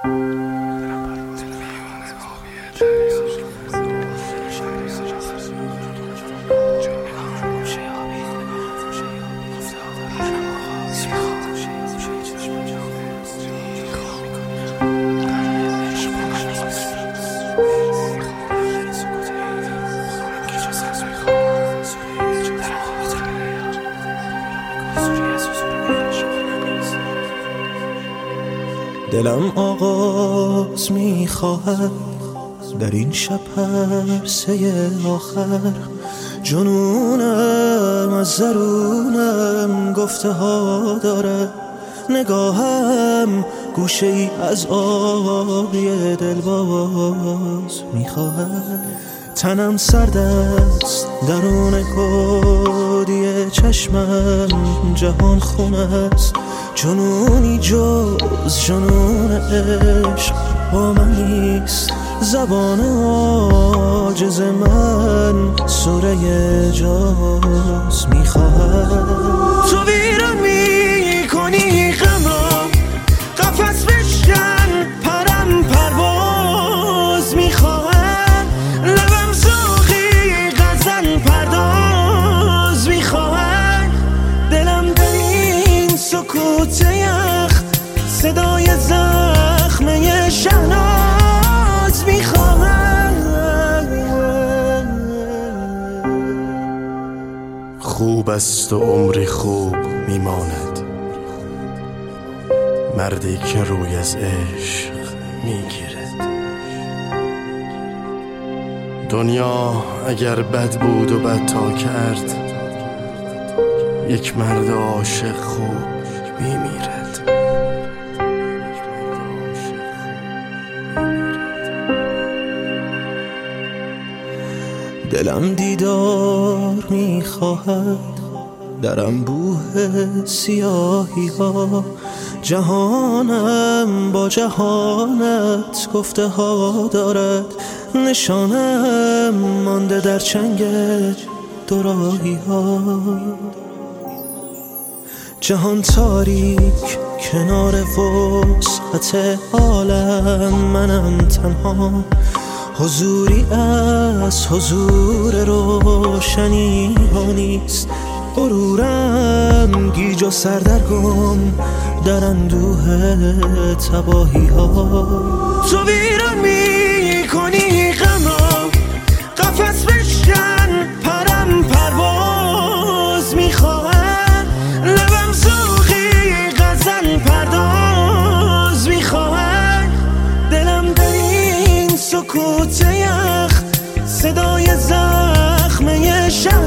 دلم آغاز میخواهد در این شب پرسه آخر، جنونم از درونم گفته ها داره، نگاهم گوشه ای از آبی دلباز میخواهد. تنم سرد است درون کودی چشمم، جهان خون است، جنونی جز جنون عشق با من نیست. زبان عاجز من سوره جاز میخواهد. تو ویران میکنی غمم، قفس بشکن پرم پرواز میخواهد. لبم زاغی غزل پرداز میخواهد. دلم در این سکوت یخ صدای زخمه شهناز میخواهد. خوب است و عمری خوب میماند، مردی که روی از عشق میگیرد. دنیا اگر بد بود و بد تا کرد، یک مرد عاشق خوب میمیرد. دلم دیدار میخواهد در انبوه سیاهی ها، جهانم با جهانت گفته ها دارد، نشانم مانده در چنگ دوراهی ها. جهان تاریک کنار وسعت عالم، منم تنها، حضوری از حضور روشنی ها نیست. غرورم گیج و سردرگم در اندوه تباهی ها. تو ویران میکنی غمم، قفس بشکن پرم پرواز میخواهد. لبم زاغی غزل پرداز میخواهد. دلم در این سکوت یخ صدای زخمه شهر